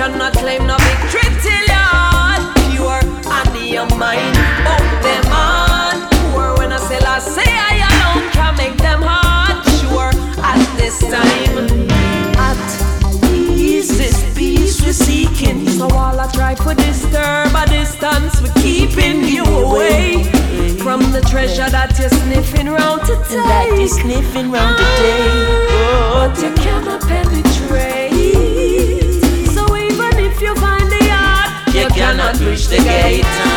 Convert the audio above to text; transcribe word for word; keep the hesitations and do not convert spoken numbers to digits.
cannot claim no victory till you're pure and your mind. Oh, them on poor when I say I say I alone can make them hard. Sure, at this time, at ease, this peace we're seeking. So all I try for disturb a distance, we're keeping you away from the treasure that you're sniffing round today. That you're sniffing round today. Oh, but you cannot penetrate. So even if you find the yard, you, you cannot reach the gate.